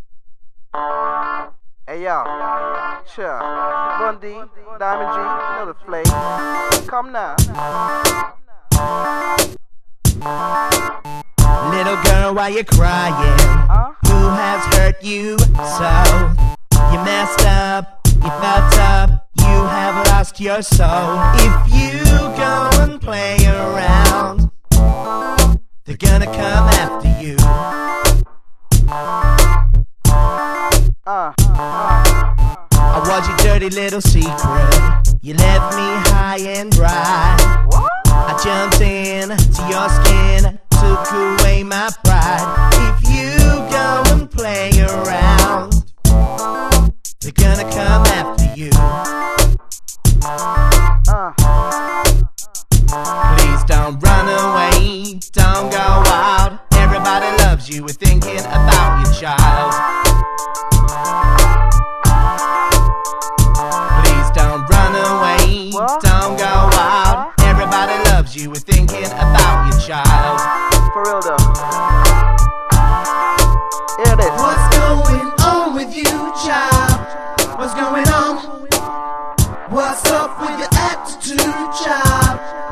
Hey yo, sure. Bundy, Diamond G, you know the flake. Come now. Little girl, why you crying? Who has hurt you so? You messed up, you fucked up, you have lost your soul. If you go and play around, they're gonna come after you. I was your dirty little secret. You left me high and dry. I jumped in to your skin, took away my pride. If you go and play around, they're gonna come after you. Please don't run away, don't go out. Everybody loves you, we're thinking about your child. Please don't run away, don't go out. Everybody loves you, we're thinking about your child. For real though. Here it is. What's going on with you, child? What's going on? What's up with your attitude, child?